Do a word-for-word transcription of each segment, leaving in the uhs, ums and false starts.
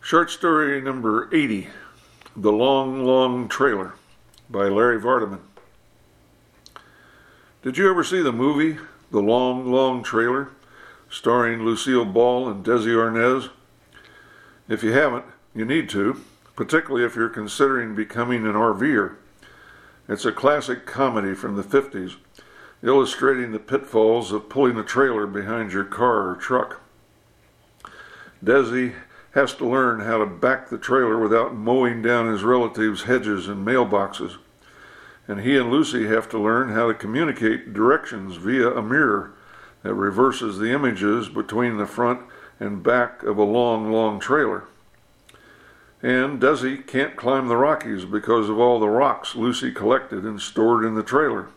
Short story number eighty, The Long, Long Trailer by Larry Vardaman. Did you ever see the movie, The Long, Long Trailer, starring Lucille Ball and Desi Arnaz? If you haven't, you need to, particularly if you're considering becoming an RVer. It's a classic comedy from the fifties, illustrating the pitfalls of pulling a trailer behind your car or truck. Desi has to learn how to back the trailer without mowing down his relatives' hedges and mailboxes. And he and Lucy have to learn how to communicate directions via a mirror that reverses the images between the front and back of a long, long trailer. And Desi can't climb the Rockies because of all the rocks Lucy collected and stored in the trailer.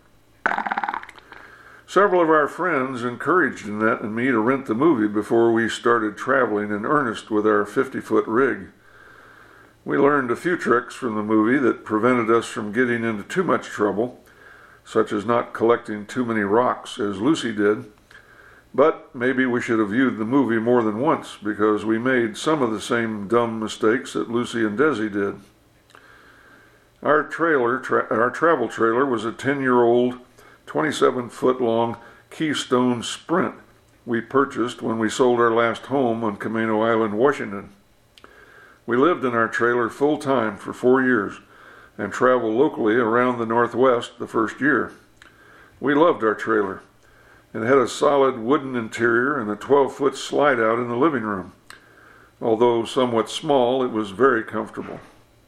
Several of our friends encouraged Annette and me to rent the movie before we started traveling in earnest with our fifty-foot rig. We learned a few tricks from the movie that prevented us from getting into too much trouble, such as not collecting too many rocks as Lucy did. But maybe we should have viewed the movie more than once, because we made some of the same dumb mistakes that Lucy and Desi did. Our trailer, tra- our travel trailer was a ten-year-old, twenty-seven foot long Keystone Sprint we purchased when we sold our last home on Camano Island, Washington. We lived in our trailer full-time for four years and traveled locally around the Northwest the first year. We loved our trailer. It had a solid wooden interior and a twelve foot slide-out in the living room. Although somewhat small, it was very comfortable.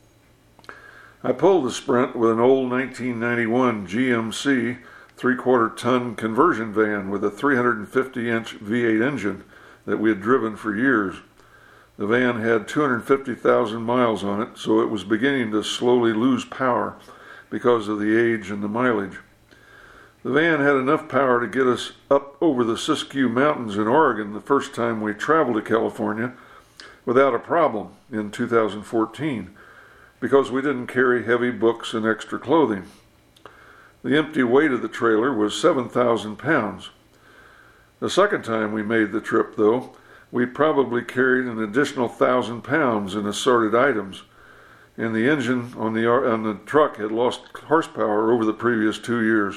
I pulled the Sprint with an old nineteen ninety-one G M C three-quarter ton conversion van with a three hundred fifty inch V eight engine that we had driven for years. The van had two hundred fifty thousand miles on it, so it was beginning to slowly lose power because of the age and the mileage. The van had enough power to get us up over the Siskiyou Mountains in Oregon the first time we traveled to California without a problem in two thousand fourteen, because we didn't carry heavy books and extra clothing. The empty weight of the trailer was seven thousand pounds. The second time we made the trip, though, we probably carried an additional one thousand pounds in assorted items, and the engine on the, on the truck had lost horsepower over the previous two years.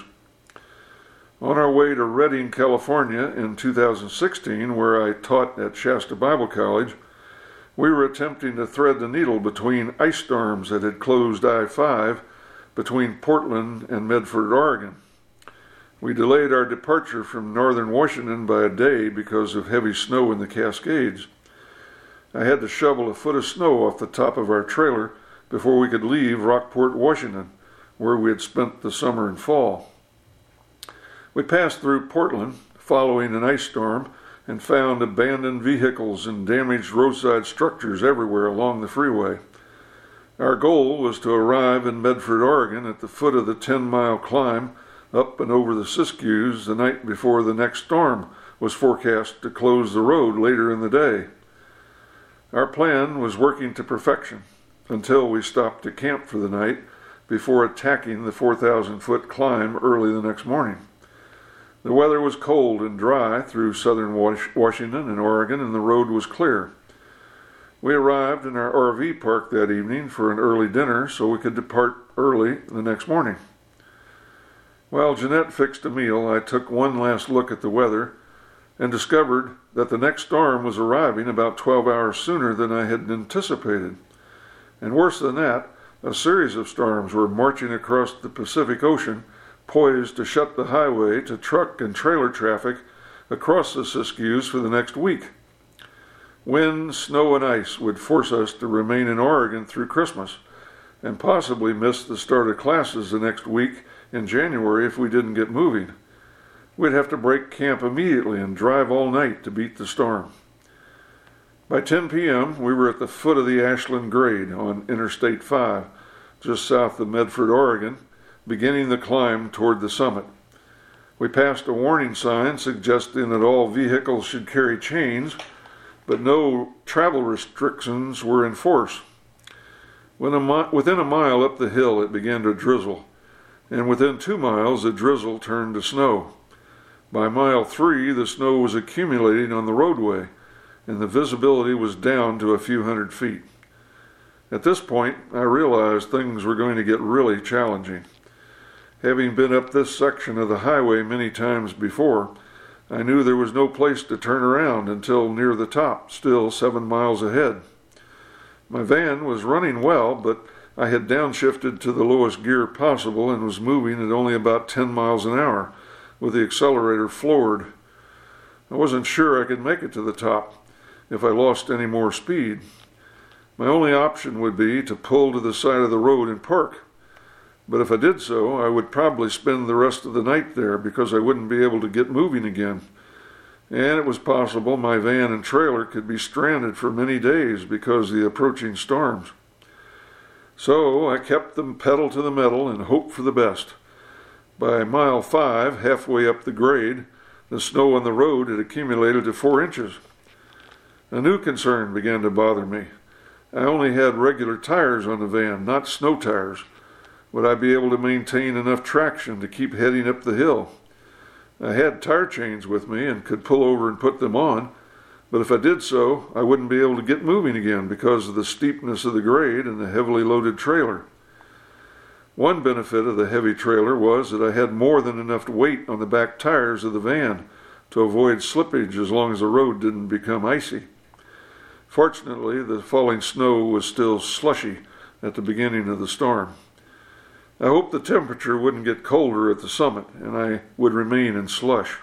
On our way to Redding, California in two thousand sixteen, where I taught at Shasta Bible College, we were attempting to thread the needle between ice storms that had closed I five between Portland and Medford, Oregon. We delayed our departure from northern Washington by a day because of heavy snow in the Cascades. I had to shovel a foot of snow off the top of our trailer before we could leave Rockport, Washington, where we had spent the summer and fall. We passed through Portland, following an ice storm, and found abandoned vehicles and damaged roadside structures everywhere along the freeway. Our goal was to arrive in Medford, Oregon at the foot of the ten-mile climb up and over the Siskiyous the night before the next storm was forecast to close the road later in the day. Our plan was working to perfection until we stopped to camp for the night before attacking the four thousand foot climb early the next morning. The weather was cold and dry through southern Washington and Oregon, and the road was clear. We arrived in our R V park that evening for an early dinner so we could depart early the next morning. While Jeanette fixed a meal, I took one last look at the weather and discovered that the next storm was arriving about twelve hours sooner than I had anticipated. And worse than that, a series of storms were marching across the Pacific Ocean, poised to shut the highway to truck and trailer traffic across the Siskiyous for the next week. Wind, snow, and ice would force us to remain in Oregon through Christmas, and possibly miss the start of classes the next week in January if we didn't get moving. We'd have to break camp immediately and drive all night to beat the storm. By ten p.m., we were at the foot of the Ashland Grade on Interstate five, just south of Medford, Oregon, beginning the climb toward the summit. We passed a warning sign suggesting that all vehicles should carry chains, but no travel restrictions were in force. When a mi- within a mile up the hill, it began to drizzle, and within two miles, the drizzle turned to snow. By mile three, the snow was accumulating on the roadway, and the visibility was down to a few hundred feet. At this point, I realized things were going to get really challenging. Having been up this section of the highway many times before, I knew there was no place to turn around until near the top, still seven miles ahead. My van was running well, but I had downshifted to the lowest gear possible and was moving at only about ten miles an hour, with the accelerator floored. I wasn't sure I could make it to the top if I lost any more speed. My only option would be to pull to the side of the road and park. But if I did so, I would probably spend the rest of the night there because I wouldn't be able to get moving again. And it was possible my van and trailer could be stranded for many days because of the approaching storms. So I kept them pedal to the metal and hoped for the best. By mile five, halfway up the grade, the snow on the road had accumulated to four inches. A new concern began to bother me. I only had regular tires on the van, not snow tires. Would I be able to maintain enough traction to keep heading up the hill? I had tire chains with me and could pull over and put them on, but if I did so, I wouldn't be able to get moving again because of the steepness of the grade and the heavily loaded trailer. One benefit of the heavy trailer was that I had more than enough weight on the back tires of the van to avoid slippage as long as the road didn't become icy. Fortunately, the falling snow was still slushy at the beginning of the storm. I hoped the temperature wouldn't get colder at the summit, and I would remain in slush.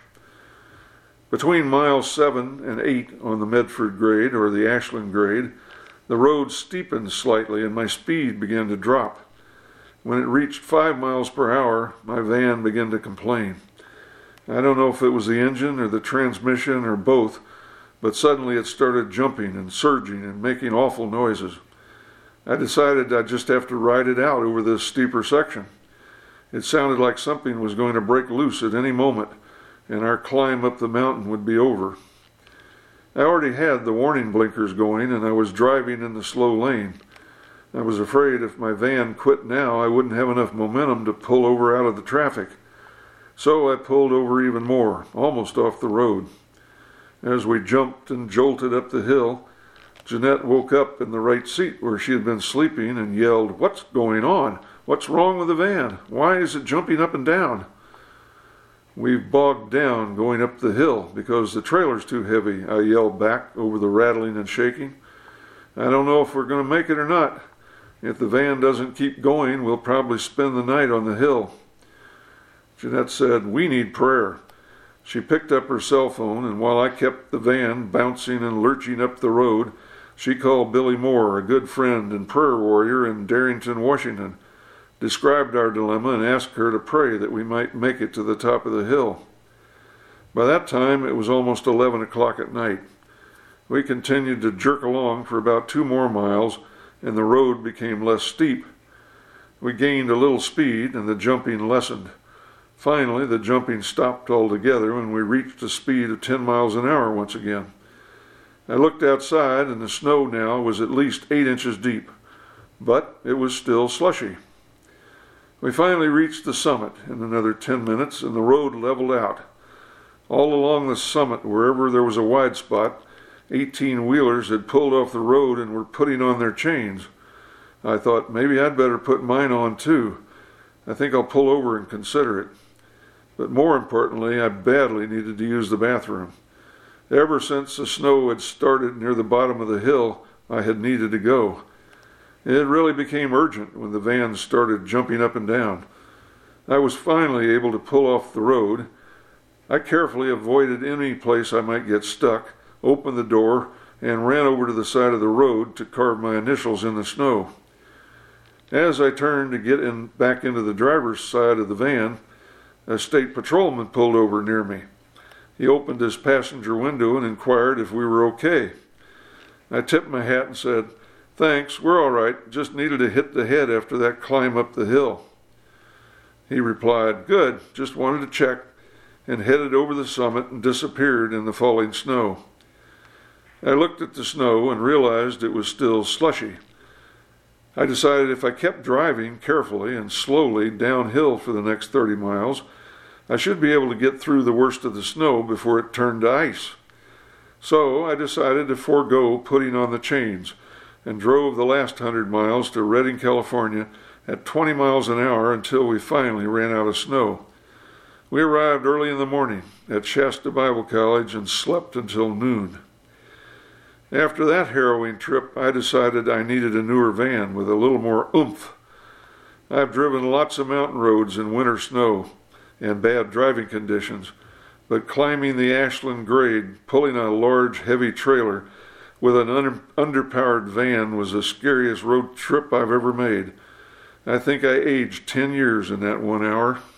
Between miles seven and eight on the Medford grade, or the Ashland grade, the road steepened slightly and my speed began to drop. When it reached five miles per hour, my van began to complain. I don't know if it was the engine or the transmission or both, but suddenly it started jumping and surging and making awful noises. I decided I'd just have to ride it out over this steeper section. It sounded like something was going to break loose at any moment, and our climb up the mountain would be over. I already had the warning blinkers going, and I was driving in the slow lane. I was afraid if my van quit now, I wouldn't have enough momentum to pull over out of the traffic. So I pulled over even more, almost off the road. As we jumped and jolted up the hill, Jeanette woke up in the right seat where she had been sleeping and yelled, "What's going on? What's wrong with the van? Why is it jumping up and down?" "We've bogged down going up the hill because the trailer's too heavy," I yelled back over the rattling and shaking. "I don't know if we're going to make it or not. If the van doesn't keep going, we'll probably spend the night on the hill." Jeanette said, "We need prayer." She picked up her cell phone, and while I kept the van bouncing and lurching up the road, she called Billy Moore, a good friend and prayer warrior in Darrington, Washington, described our dilemma, and asked her to pray that we might make it to the top of the hill. By that time, it was almost eleven o'clock at night. We continued to jerk along for about two more miles, and the road became less steep. We gained a little speed, and the jumping lessened. Finally, the jumping stopped altogether when we reached a speed of ten miles an hour once again. I looked outside, and the snow now was at least eight inches deep, but it was still slushy. We finally reached the summit in another ten minutes, and the road leveled out. All along the summit, wherever there was a wide spot, eighteen-wheelers had pulled off the road and were putting on their chains. I thought, maybe I'd better put mine on too. I think I'll pull over and consider it. But more importantly, I badly needed to use the bathroom. Ever since the snow had started near the bottom of the hill, I had needed to go. It really became urgent when the van started jumping up and down. I was finally able to pull off the road. I carefully avoided any place I might get stuck, opened the door, and ran over to the side of the road to carve my initials in the snow. As I turned to get in, back into the driver's side of the van, a state patrolman pulled over near me. He opened his passenger window and inquired if we were okay. I tipped my hat and said, "Thanks, we're all right. Just needed to hit the head after that climb up the hill." He replied, "Good, just wanted to check," and headed over the summit and disappeared in the falling snow. I looked at the snow and realized it was still slushy. I decided if I kept driving carefully and slowly downhill for the next thirty miles, I should be able to get through the worst of the snow before it turned to ice. So I decided to forego putting on the chains and drove the last hundred miles to Redding, California at twenty miles an hour until we finally ran out of snow. We arrived early in the morning at Shasta Bible College and slept until noon. After that harrowing trip, I decided I needed a newer van with a little more oomph. I've driven lots of mountain roads in winter snow and bad driving conditions, but climbing the Ashland grade, pulling a large, heavy trailer with an un- underpowered van was the scariest road trip I've ever made. I think I aged ten years in that one hour.